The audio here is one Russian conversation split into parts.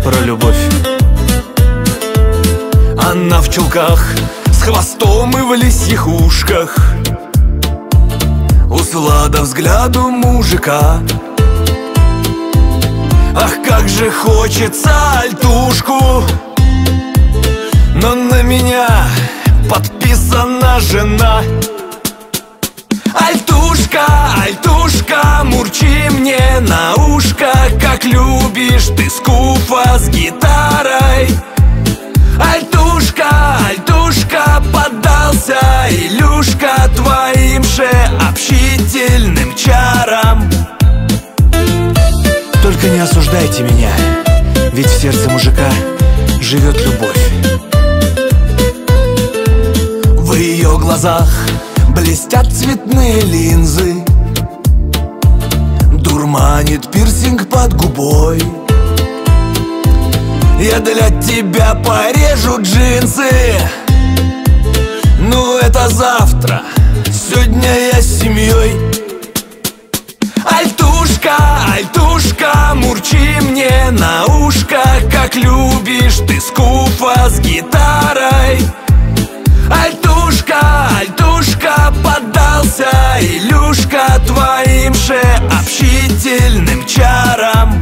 про любовь. Она в чулках, с хвостом и в лисьих ушках, услада взгляду мужика. Ах, как же хочется альтушку, но на меня подписана жена. Альтушка, альтушка, мурчи мне на ушко, как любишь ты скуфа с гитарой. Альтушка, альтушка, поддался Илюшка твоим же общительным чарам. Только не осуждайте меня, ведь в сердце мужика живет любовь. В ее глазах блестят цветные линзы, дурманит пирсинг под губой. Я для тебя порежу джинсы, ну это завтра, сегодня я с семьей. Альтушка, альтушка, мурчи мне на ушко, как любишь ты скуфа с гитарой. Альтушка, альтушка, поддался Илюшка твоим же общительным чарам.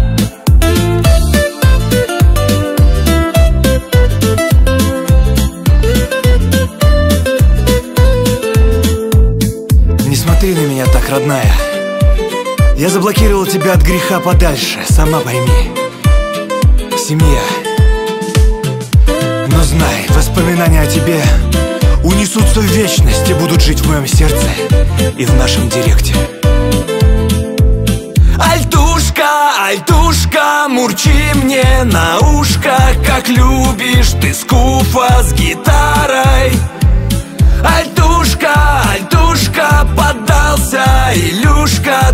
Не смотри на меня так, родная. Я заблокировал тебя от греха подальше, сама пойми. Семья. Но знай, воспоминания о тебе унесутся в вечность и будут жить в моем сердце и в нашем директе. Альтушка, альтушка, мурчи мне на ушко, как любишь ты скуфа с гитарой. Альтушка, альтушка, поддался Илюшка